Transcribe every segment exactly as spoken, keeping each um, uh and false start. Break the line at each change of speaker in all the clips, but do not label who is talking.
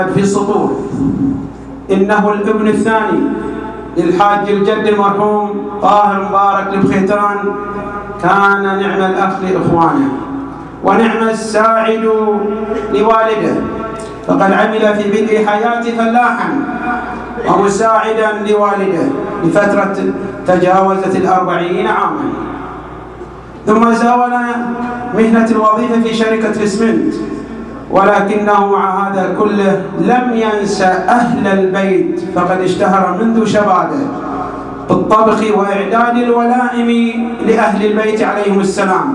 في سطور: إنه الابن الثاني للحاج الجد المرحوم طاهر مبارك البخيتان، كان نعم الأخ لإخوانه ونعم الساعد لوالده، فقد عمل في بدء حياته فلاحا ومساعدا لوالده لفترة تجاوزت الأربعين عاما، ثم زاول مهنة الوظيفة في شركة الإسمنت، ولكنه مع هذا كله لم ينسى أهل البيت، فقد اشتهر منذ شبابه بالطبخ وإعداد الولائم لأهل البيت عليهم السلام،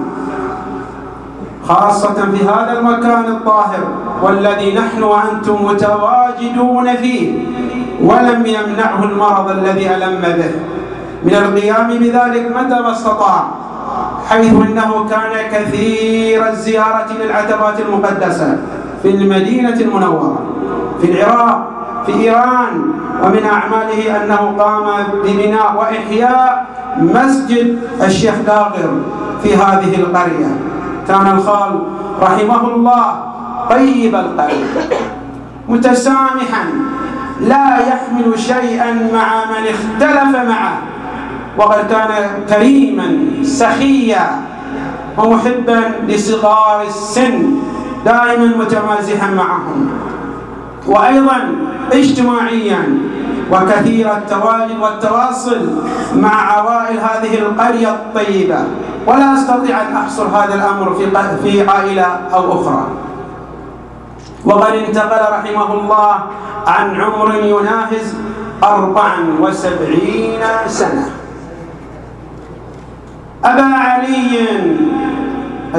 خاصة في هذا المكان الطاهر والذي نحن وأنتم متواجدون فيه، ولم يمنعه المرض الذي ألم به من القيام بذلك متى ما استطاع، حيث أنه كان كثير الزيارة للعتبات المقدسة في المدينة المنورة في العراق في إيران. ومن أعماله أنه قام ببناء وإحياء مسجد الشيخ داغر في هذه القرية. كان الخال رحمه الله طيب القلب متسامحا، لا يحمل شيئا مع من اختلف معه، وقد كان كريما سخيا ومحبا لصغار السن، دائما متمازحا معهم، وأيضا اجتماعيا وكثير التواجد والتواصل مع عوائل هذه القرية الطيبة، ولا أستطيع أن أحصر هذا الأمر في في عائلة أو أخرى. وقد انتقل رحمه الله عن عمر يناهز أربعا وسبعين سنة. أبا علي